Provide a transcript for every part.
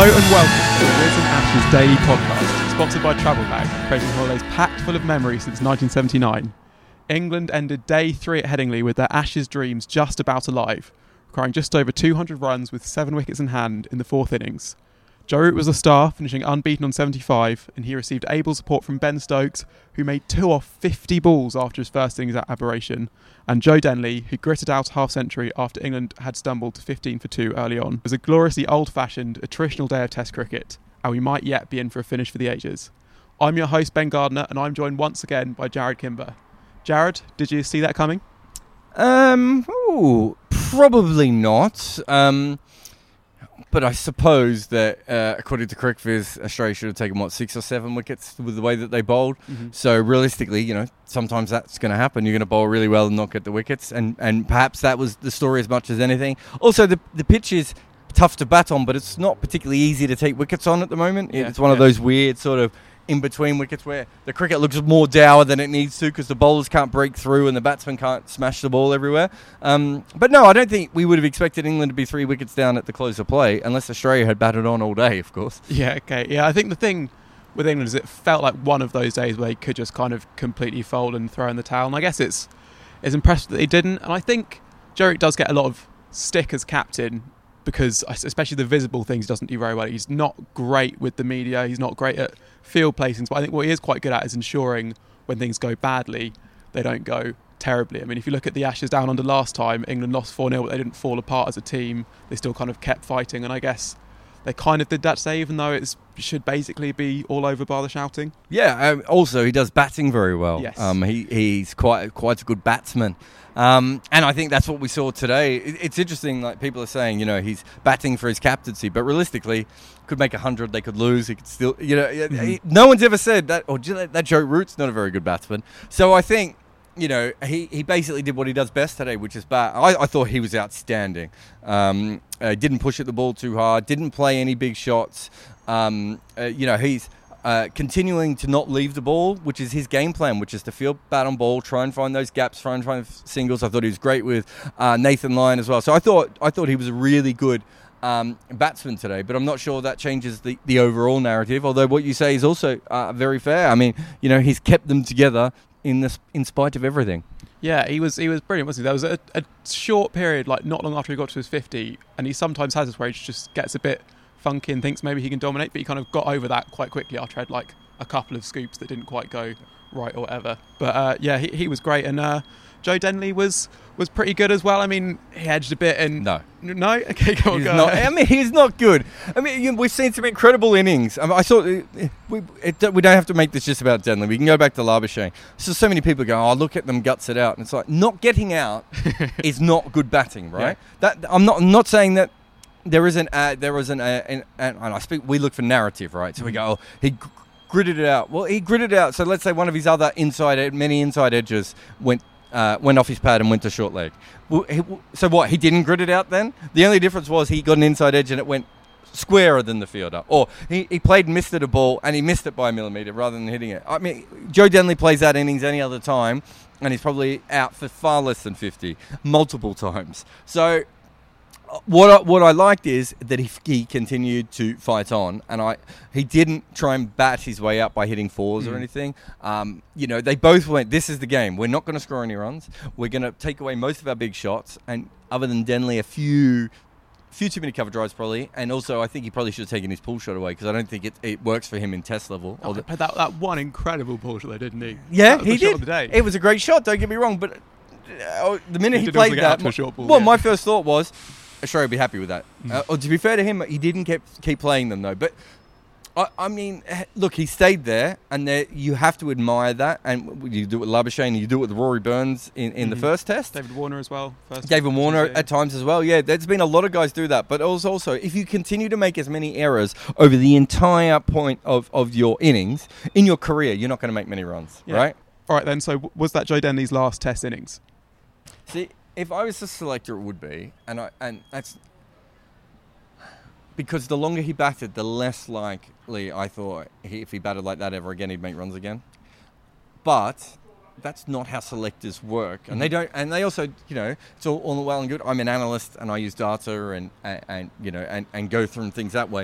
Hello and welcome to the Wiz and Ashes Daily Podcast, sponsored by Travel Bag, creating holidays packed full of memories since 1979. England ended day 3 at Headingley with their Ashes dreams just about alive, requiring just over 200 runs with 7 wickets in hand in the 4th innings. Joe Root was the star, finishing unbeaten on 75, and he received able support from Ben Stokes, who made 2 off 50 balls after his first innings at Aberration, and Joe Denley, who gritted out a half-century after England had stumbled to 15 for 2 early on. It was a gloriously old-fashioned, attritional day of Test cricket, and we might yet be in for a finish for the ages. I'm your host, Ben Gardner, and I'm joined once again by Jared Kimber. Jared, did you see that coming? Probably not. But I suppose that, according to CricViz, Australia should have taken, 6 or 7 wickets with the way that they bowled. Mm-hmm. So realistically, sometimes that's going to happen. You're going to bowl really well and not get the wickets. And perhaps that was the story as much as anything. Also, the pitch is tough to bat on, but it's not particularly easy to take wickets on at the moment. Yeah, it's one of those weird sort of in-between wickets where the cricket looks more dour than it needs to because the bowlers can't break through and the batsmen can't smash the ball everywhere. But no, I don't think we would have expected England to be 3 wickets down at the close of play, unless Australia had batted on all day, of course. Yeah, okay. Yeah, I think the thing with England is it felt like one of those days where they could just kind of completely fold and throw in the towel. And I guess it's impressive that they didn't. And I think Joe Root does get a lot of stick as captain because especially the visible things he doesn't do very well. He's not great with the media. He's not great at field placings. But I think what he is quite good at is ensuring when things go badly, they don't go terribly. I mean, if you look at the Ashes down under last time, England lost 4-0, but they didn't fall apart as a team. They still kind of kept fighting. And I guess they kind of did that today, even though it should basically be all over bar the shouting. Yeah, also he does batting very well. Yes. He's quite a good batsman. And I think that's what we saw today. It's interesting, like people are saying, he's batting for his captaincy, but realistically, could make 100, they could lose, he could still, no one's ever said that, that Joe Root's not a very good batsman. So I think, he basically did what he does best today, which is bat. I thought he was outstanding. Didn't push at the ball too hard, didn't play any big shots. He's continuing to not leave the ball, which is his game plan, which is to field bat on ball, try and find those gaps, try and find singles. I thought he was great with Nathan Lyon as well. So I thought he was a really good batsman today, but I'm not sure that changes the overall narrative, although what you say is also very fair. I mean, he's kept them together in spite of everything. Yeah, he was brilliant, wasn't he? There was a short period, like not long after he got to his 50, and he sometimes has this where he just gets a bit funky and thinks maybe he can dominate, but he kind of got over that quite quickly after had like a couple of scoops that didn't quite go right or whatever. But he was great, and Joe Denley was pretty good as well. I mean, he edged a bit and no, okay, go on. I mean, he's not good. I mean, we've seen some incredible innings. I saw we don't have to make this just about Denley. We can go back to Labuschagne. So many people go, "Oh, look at them guts it out," and it's like not getting out is not good batting, right? Yeah. That I'm not saying that. There isn't, and I speak. We look for narrative, right? So we go, he gritted it out. Well, he gritted it out. So let's say one of his other many inside edges went off his pad and went to short leg. So what? He didn't grit it out then? The only difference was he got an inside edge and it went squarer than the fielder. Or he played and missed it a ball and he missed it by a millimetre rather than hitting it. I mean, Joe Denley plays that innings any other time and he's probably out for far less than 50 multiple times. So what I liked is that he continued to fight on, and he didn't try and bat his way up by hitting fours or anything. They both went, this is the game. We're not going to score any runs. We're going to take away most of our big shots, and other than Denley, a few too many cover drives probably, and also I think he probably should have taken his pull shot away because I don't think it works for him in test level. That one incredible pull shot, didn't he? Yeah, he did. Shot of the day. It was a great shot, don't get me wrong, but the minute he played that, my first thought was, Australia would be happy with that. Or to be fair to him, he didn't keep playing them though. But I mean, look, he stayed there, and you have to admire that. And you do it with Labuschagne, you do it with Rory Burns in the first test. David Warner as well. David Warner at times as well. Yeah, there's been a lot of guys do that. But also, if you continue to make as many errors over the entire point of your innings in your career, you're not going to make many runs, right? All right then. So was that Joe Denley's last test innings? See. If I was the selector, it would be, and that's because the longer he batted, the less likely I thought if he batted like that ever again, he'd make runs again. But that's not how selectors work, and they don't. And they also, it's all well and good. I'm an analyst, and I use data and go through things that way.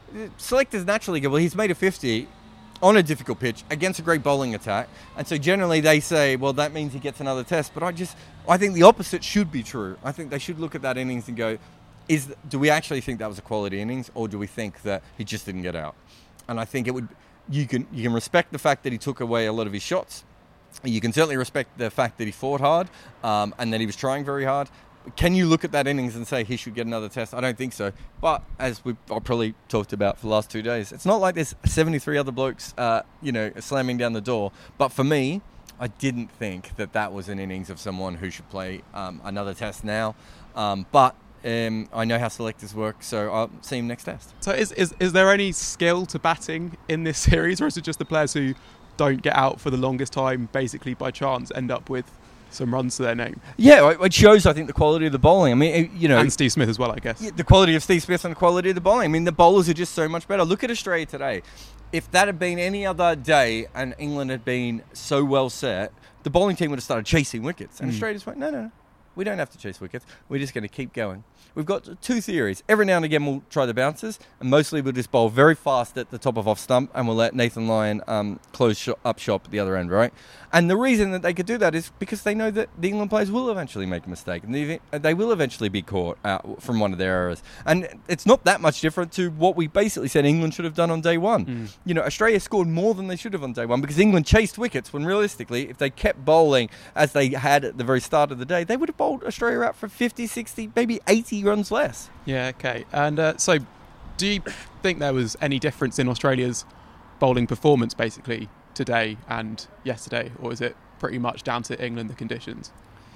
selectors naturally go, well, he's made a 50 on a difficult pitch against a great bowling attack, and so generally they say, well, that means he gets another test. But I think the opposite should be true. I think they should look at that innings and go, do we actually think that was a quality innings, or do we think that he just didn't get out? And I think you can respect the fact that he took away a lot of his shots. You can certainly respect the fact that he fought hard and that he was trying very hard. Can you look at that innings and say he should get another test? I don't think so. But as I probably talked about for the last 2 days, it's not like there's 73 other blokes, slamming down the door. But for me, I didn't think that was an innings of someone who should play another test now. But I know how selectors work, so I'll see him next test. So is there any skill to batting in this series, or is it just the players who don't get out for the longest time, basically by chance, end up with some runs to their name? Yeah, it shows, I think, the quality of the bowling. I mean, and Steve Smith as well, I guess. Yeah, the quality of Steve Smith and the quality of the bowling. I mean, the bowlers are just so much better. Look at Australia today. If that had been any other day and England had been so well set, the bowling team would have started chasing wickets. And Australia just went, no, we don't have to chase wickets. We're just going to keep going. We've got 2 theories. Every now and again we'll try the bounces, and mostly we'll just bowl very fast at the top of off stump, and we'll let Nathan Lyon close up shop at the other end, right? And the reason that they could do that is because they know that the England players will eventually make a mistake, and they will eventually be caught out from one of their errors. And it's not that much different to what we basically said England should have done on day one. Australia scored more than they should have on day one because England chased wickets, when realistically, if they kept bowling as they had at the very start of the day, they would have bowled Australia out for 50, 60, maybe 80 runs less. Yeah, okay. And so do you think there was any difference in Australia's bowling performance basically today and yesterday, or is it pretty much down to England, the conditions?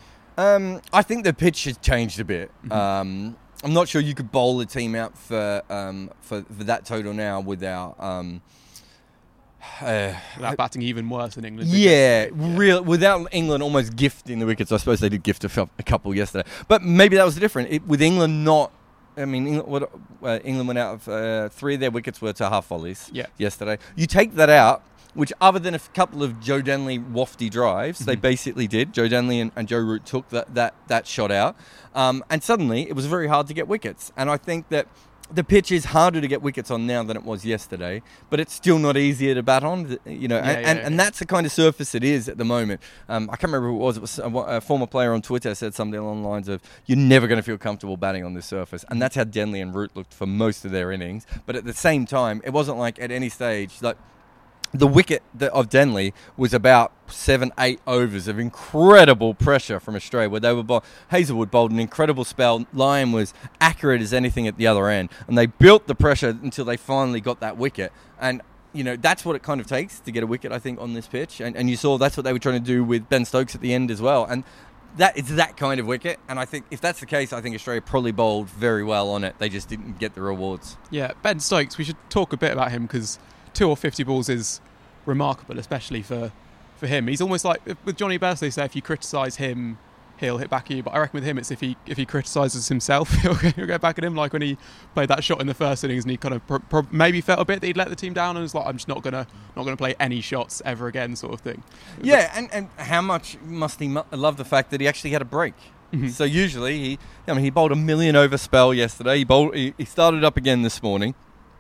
I think the pitch has changed a bit. I'm not sure you could bowl a team out for that total now without batting even worse than England. Without England almost gifting the wickets. I suppose they did gift a couple yesterday, but maybe that was different. With England not. I mean, England went out of 3 of their wickets were to half volleys yesterday. You take that out, which other than a couple of Joe Denley wafty drives, they basically did. Joe Denley and Joe Root took that shot out. And suddenly it was very hard to get wickets. And I think that the pitch is harder to get wickets on now than it was yesterday, but it's still not easier to bat on, and that's the kind of surface it is at the moment. I can't remember who it was. It was a former player on Twitter said something along the lines of, you're never going to feel comfortable batting on this surface. And that's how Denley and Root looked for most of their innings. But at the same time, it wasn't like at any stage, like the wicket of Denley was about 7-8 overs of incredible pressure from Australia, where they were Hazelwood bowled an incredible spell. Lyon was accurate as anything at the other end, and they built the pressure until they finally got that wicket. And that's what it kind of takes to get a wicket, I think, on this pitch. And you saw that's what they were trying to do with Ben Stokes at the end as well. And it's that kind of wicket. And I think if that's the case, I think Australia probably bowled very well on it. They just didn't get the rewards. Yeah, Ben Stokes, we should talk a bit about him because 2 or 50 balls is remarkable, especially for him. He's almost like with Johnny Best, they say if you criticise him, he'll hit back at you. But I reckon with him, it's if he criticises himself, he'll go back at him. Like when he played that shot in the first innings, and he kind of maybe felt a bit that he'd let the team down, and was like, I'm just not gonna play any shots ever again, sort of thing. Yeah, and how much must he love the fact that he actually had a break? So usually he bowled a 1,000,000 over spell yesterday. He started up again this morning.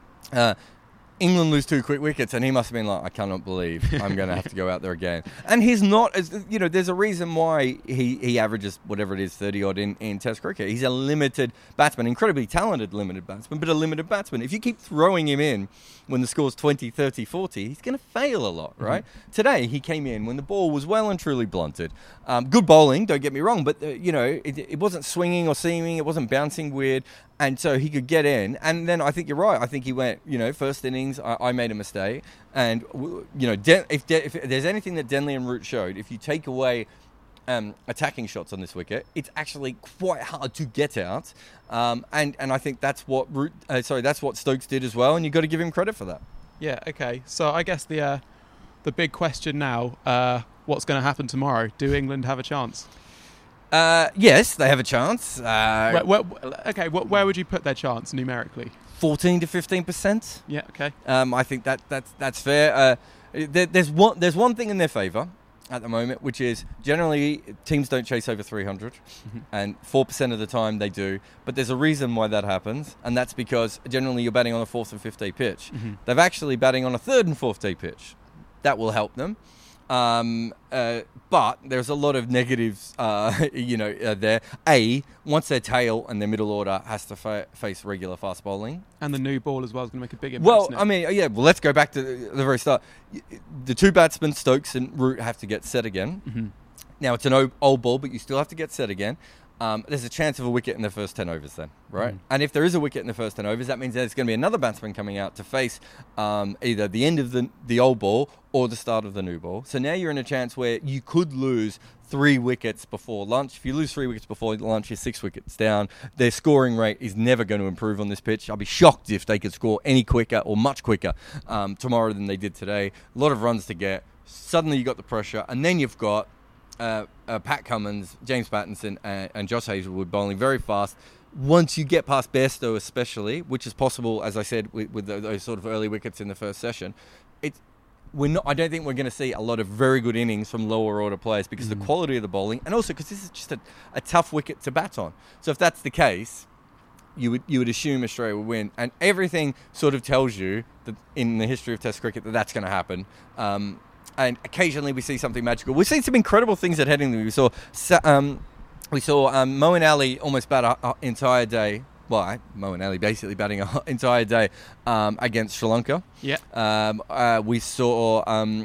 England lose 2 quick wickets, and he must have been like, I cannot believe I'm going to have to go out there again. And he's not, there's a reason why he averages whatever it is, 30-odd in Test cricket. He's a limited batsman, incredibly talented limited batsman, but a limited batsman. If you keep throwing him in when the score's 20, 30, 40, he's going to fail a lot, right? Today, he came in when the ball was well and truly blunted. Good bowling, don't get me wrong, but, it wasn't swinging or seaming, it wasn't bouncing weird. And so he could get in. And then I think you're right. I think he went, first innings, I made a mistake. And, if there's anything that Denley and Root showed, if you take away attacking shots on this wicket, it's actually quite hard to get out. And I think that's what that's what Stokes did as well. And you've got to give him credit for that. Yeah, okay. So I guess the big question now, what's going to happen tomorrow? Do England have a chance? Yes, they have a chance. Where would you put their chance numerically? 14 to 15%. Yeah, okay. I think that's fair. There's one thing in their favour, at the moment, which is generally teams don't chase over 300, and 4% of the time they do. But there's a reason why that happens, and that's because generally you're batting on a 4th and 5th tee pitch. They're actually batting on a 3rd and 4th tee pitch. That will help them. But there's a lot of negatives, there. Once their tail and their middle order has to face regular fast bowling. And the new ball as well is going to make a big impact. Well, I mean, let's go back to the very start. The two batsmen, Stokes and Root, have to get set again. Now, it's an old ball, but you still have to get set again. There's a chance of a wicket in the first 10 overs then, right? And if there is a wicket in the first 10 overs, that means there's going to be another batsman coming out to face either the end of the old ball or the start of the new ball. So now you're in a chance where you could lose 3 wickets before lunch. If you lose 3 wickets before lunch, you're 6 wickets down. Their scoring rate is never going to improve on this pitch. I'll be shocked if they could score any quicker or much quicker tomorrow than they did today. A lot of runs to get. Suddenly you got the pressure, and then you've got Pat Cummins, James Pattinson, and Josh Hazlewood bowling very fast. Once you get past Bairstow especially, which is possible, as I said, with those sort of early wickets in the first session, I don't think we're going to see a lot of very good innings from lower order players because of the quality of the bowling, and also because this is just a tough wicket to bat on. So if that's the case, you would assume Australia will win, and everything sort of tells you that in the history of Test cricket that's going to happen. And occasionally we see something magical. We've seen some incredible things at Headingley. We saw Moeen Ali almost bat an entire day. Well, Moeen Ali basically batting an entire day against Sri Lanka. Yeah. We saw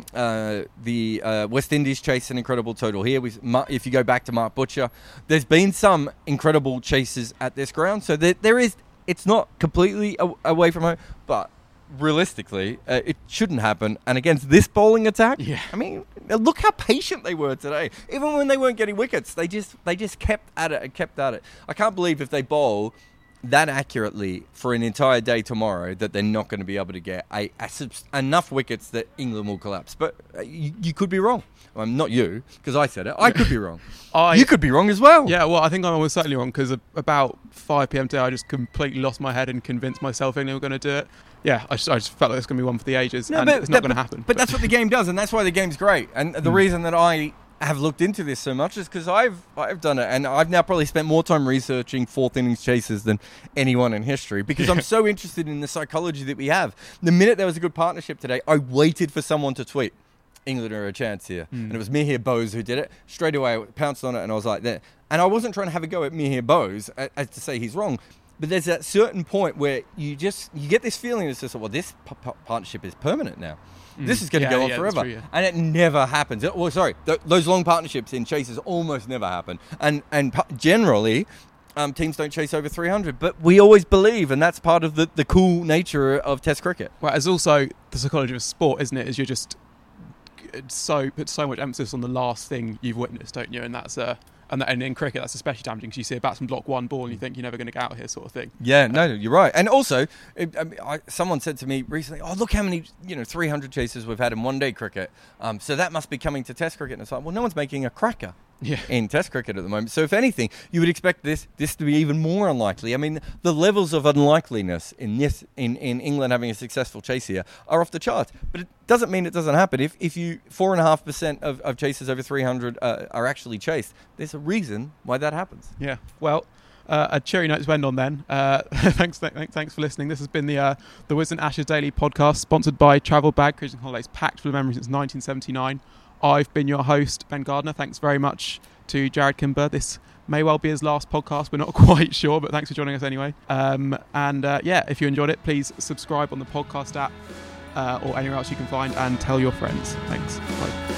the West Indies chase an incredible total here. If you go back to Mark Butcher, there's been some incredible chases at this ground. So there is. It's not completely away from home, but realistically, it shouldn't happen. And against this bowling attack, I mean, look how patient they were today. Even when they weren't getting wickets, they just kept at it and kept at it. I can't believe if they bowl that accurately for an entire day tomorrow that they're not going to be able to get enough wickets that England will collapse. But you could be wrong. Well, not you, because I said it. I could be wrong. You could be wrong as well. Yeah, well, I think I was certainly wrong because about 5 p.m. today, I just completely lost my head and convinced myself England were going to do it. Yeah, I just felt like it's going to be one for the ages, and it's not going to happen. But that's what the game does, and that's why the game's great. And the reason that I have looked into this so much is because I've done it, and I've now probably spent more time researching 4th innings chases than anyone in history because I'm so interested in the psychology that we have. The minute there was a good partnership today, I waited for someone to tweet, England are a chance here. And it was Mihir Bose who did it. Straight away, I pounced on it, and I was like, there. And I wasn't trying to have a go at Mihir Bose as to say he's wrong. But there's that certain point where you get this feeling that's just, well, this partnership is permanent now. This is going to go on forever. True, and it never happens. Those long partnerships in chases almost never happen. And generally, teams don't chase over 300. But we always believe, and that's part of the cool nature of Test cricket. Well, it's also the psychology of sport, isn't it? Is you just put so much emphasis on the last thing you've witnessed, don't you? And that's and in cricket, that's especially damaging because you see a batsman block one ball and you think you're never going to get out of here, sort of thing. Yeah, no, you're right. And also, someone said to me recently, look how many 300 chases we've had in one-day cricket. So that must be coming to Test cricket. And it's like, well, no one's making a cracker in Test cricket at the moment. So if anything, you would expect this to be even more unlikely. I mean, the levels of unlikeliness in England having a successful chase here are off the charts. But it doesn't mean it doesn't happen. If you 4.5% of chases over 300 are actually chased, there's a reason why that happens. Yeah. Well, a cheery note to end on then. Thanks for listening. This has been the Wisden Ashes Daily podcast, sponsored by Travel Bag, creating holidays packed full of memories since 1979. I've been your host, Ben Gardner. Thanks very much to Jared Kimber. This may well be his last podcast. We're not quite sure, but thanks for joining us anyway. If you enjoyed it, please subscribe on the podcast app or anywhere else you can find, and tell your friends. Thanks. Bye.